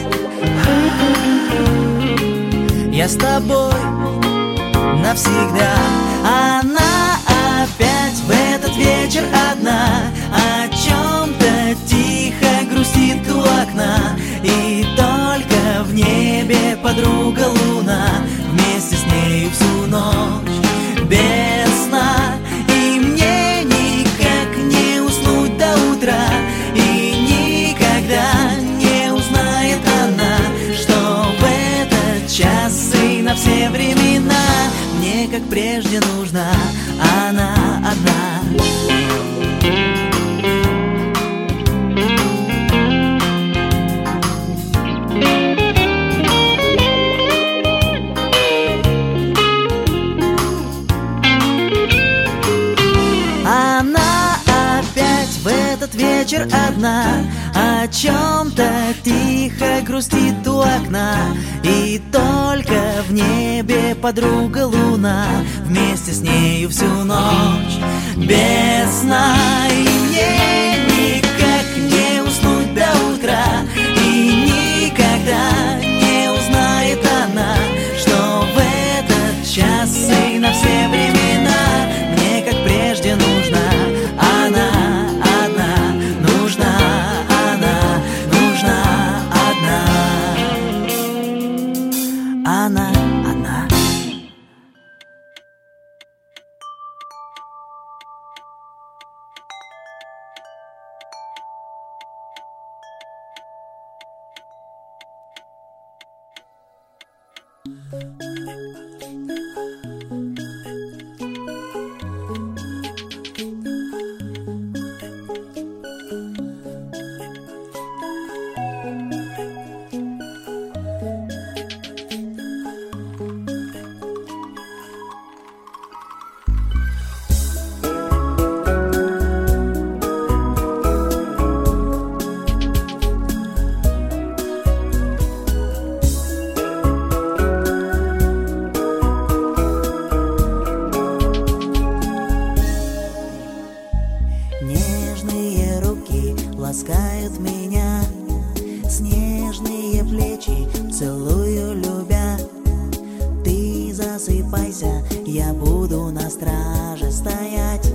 я с тобой навсегда. Она опять в этот вечер одна, о чем-то тихо грустит у окна, и только в небе подруга луна, вместе с нею всю ночь без сна. И мне никак не уснуть до утра, и никогда не узнает она, что в этот час и на все времена мне, как прежде, нужна она одна. Она опять в этот вечер одна, о чем-то тихо грустит у окна, и только в небе подруга луна, вместе с нею всю ночь без сна. И мне никак не уснуть до утра, и никогда не узнает она, что в этот час и на все времена мне, как прежде, нужна она одна, нужна она, нужна одна, она одна. Нежные руки ласкают меня, снежные плечи целую, любя. Ты засыпайся, я буду на страже стоять.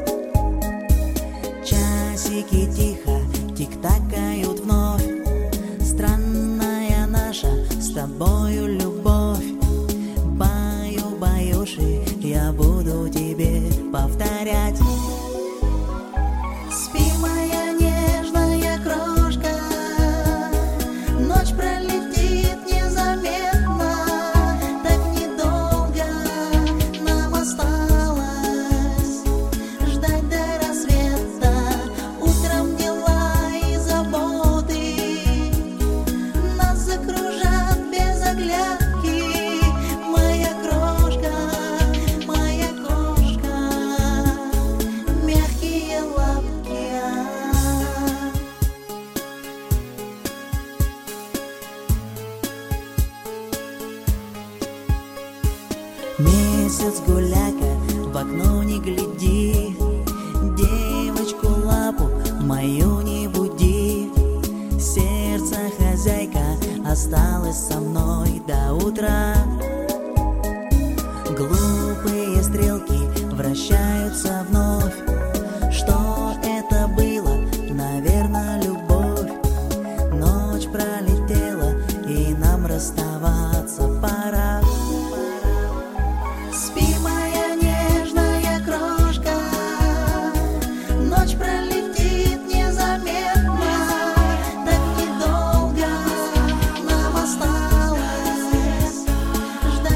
Часики тихо тик-такают вновь, странная наша с тобою любовь. Баю-баюши, я буду тебе повторять. Спи, моя нежная крошка, ночь пролетит незаметно, так недолго нам осталось ждать до рассвета. Утром дела и заботы нас закружат без оглядки. Моя крошка, моя кошка, мягкие лапки. Месяц гуляка, в окно не гляди, девочку лапу мою не буди. Сердце хозяйка осталось со мной до утра. Глупые стрелки вращаются вновь. Что это было? Наверное, любовь. Ночь пролетела, и нам расставаться пора. Спи, моя нежная крошка, ночь пролетит незаметно, так недолго нам осталось ждать.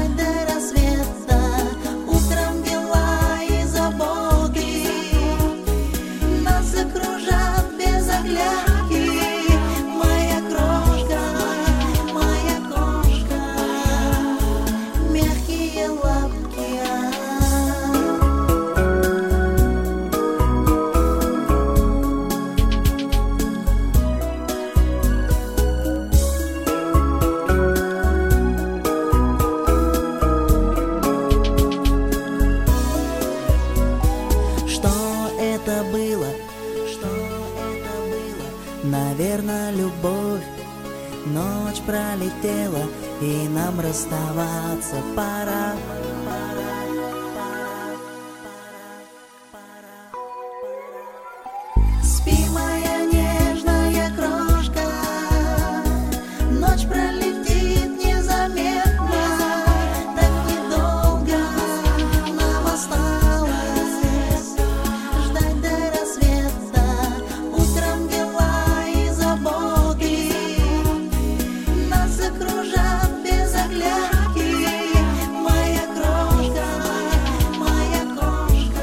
Спи, моя нежная крошка, ночь пролетит незаметно, так недолго нам осталось ждать до рассвета. Утром дела и заботы нас закружат без оглядки. Моя крошка, моя крошка,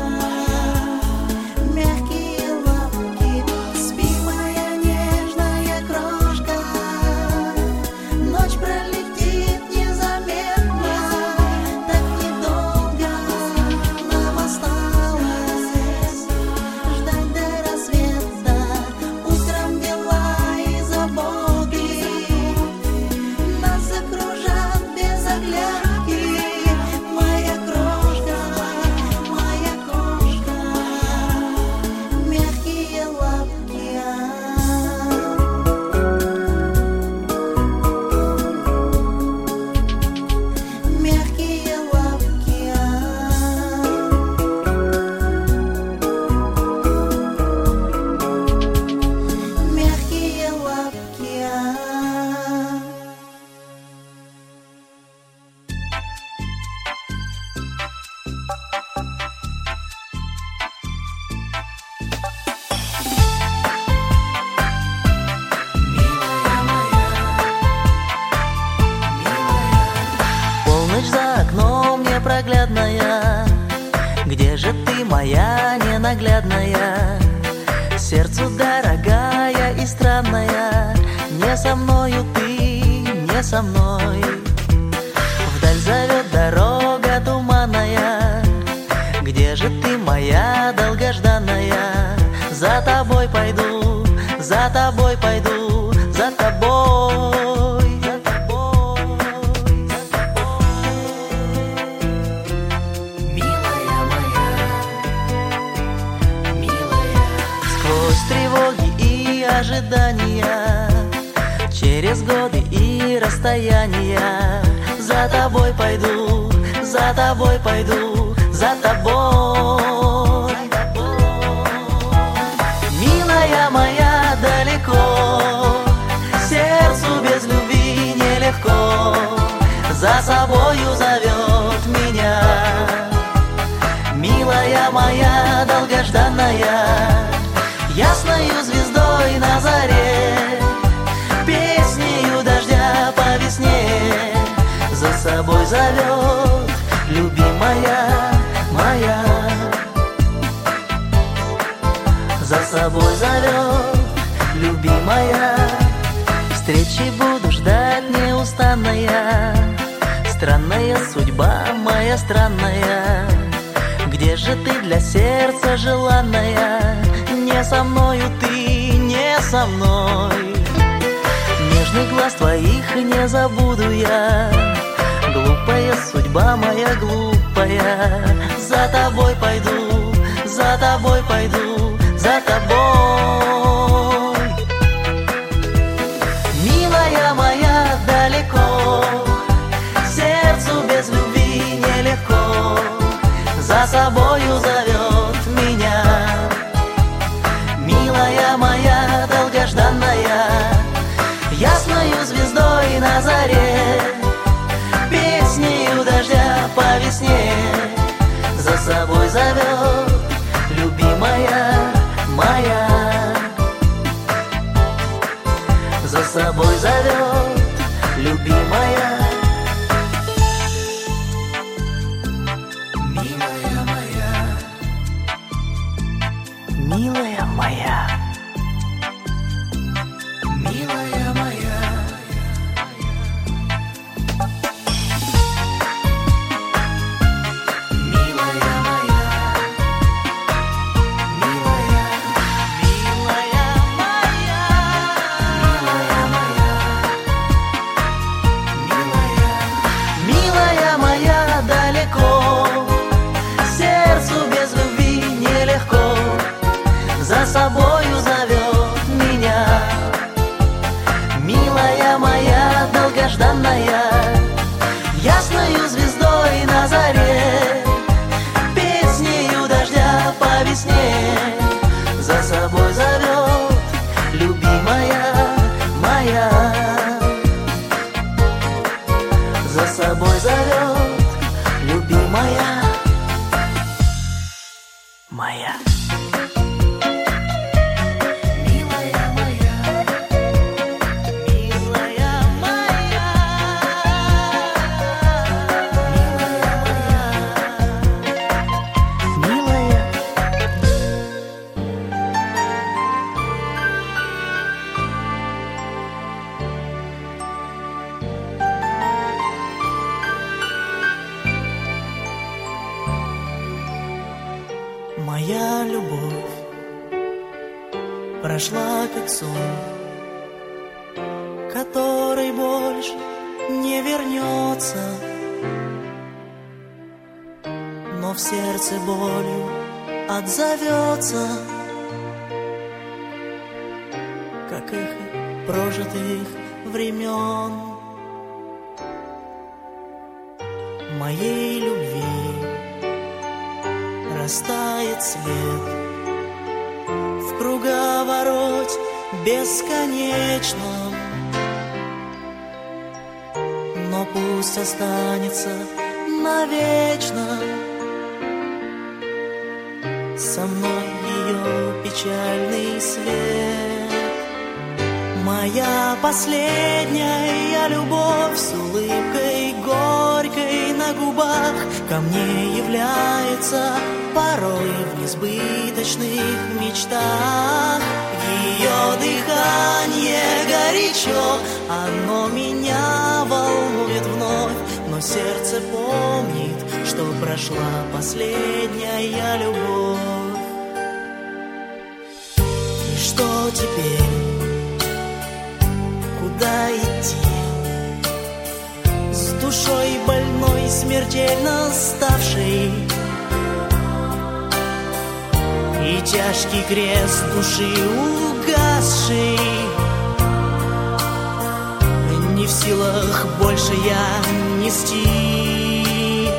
мягкие лапки. Спи, моя нежная крошка, ночь пролетит незаметно, так недолго нам осталось ждать до рассвета. Утром дела и заботы нас закружат без оглядки. Моя крошка, моя кошка, мягкие лапки. Мягкие лапки. Мягкие лапки.
Полночь за окном непроглядная, где же ты, моя ненаглядная? Сердцу дорогая и странная, не со мною ты, не со мной. Вдаль зовет дорога туманная, где же ты, моя долгожданная? За тобой пойду, за тобой пойду, за тобой, за тобой, за тобой. Милая моя, милая. Сквозь тревоги и ожидания, через годы и расстояния, за тобой пойду, за тобой пойду, за тобой. Милая моя, далеко, сердцу без любви нелегко, за собою зовет меня. Милая моя, долгожданная, ясною звездой на заре, песнею дождя по весне, за собой зовет любимая моя. За собой зовет любимая. Встречи буду ждать неустанная. Странная судьба моя странная, где же ты для сердца желанная? Не со мною ты, не со мной. Нежный глаз твоих не забуду я. Глупая судьба моя глупая, за тобой пойду, за тобой пойду, за тобой. Милая моя, далеко, сердцу без любви нелегко, за собою зовет меня. Милая моя, долгожданная, ясною звездой на заре, песнею дождя по весне, за собой зовет любимая моя. За собой зовет любимая. Милая моя, милая моя, милая моя. Милая моя.
моя, моя. Моя любовь прошла как сон, который больше не вернется, но в сердце болью отзовется, как эхо прожитых времен. Моей любви растает след в круговороте бесконечном, но пусть останется навечно со мной ее печальный свет. Моя последняя любовь с улыбкой горькой на губах ко мне является порой в несбыточных мечтах. Ее дыхание горячо, оно меня волнует вновь, но сердце помнит, что прошла последняя любовь. И что теперь? Куда идти? С душой больной, смертельно ставшей, и тяжкий крест души угасший. Не в силах больше я нести,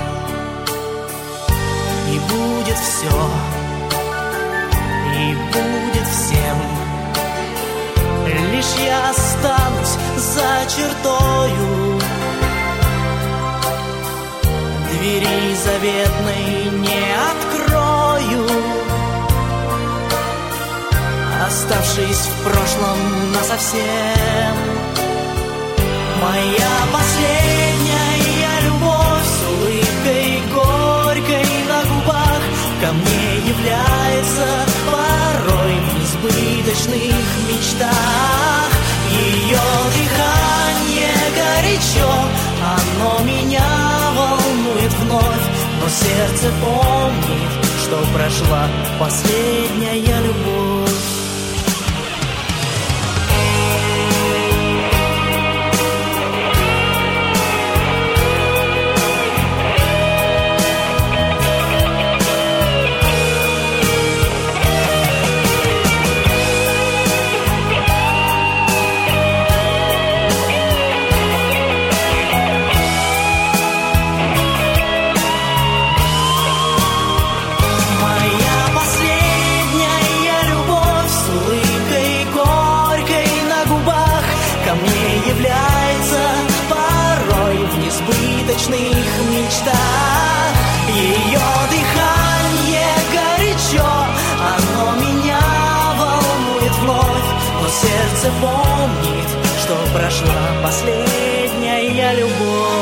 и будет все, и будет всем, лишь я останусь за чертою двери заветной не открою, оставшись в прошлом насовсем. Моя последняя любовь с улыбкой горькой на губах ко мне является порой в несбыточных мечтах. Ее дыхание горячо, оно меня волнует вновь, но сердце помнит, что прошла последняя любовь. Мечтах. Ее дыхание горячо, оно меня волнует вновь, но сердце помнит, что прошла последняя любовь.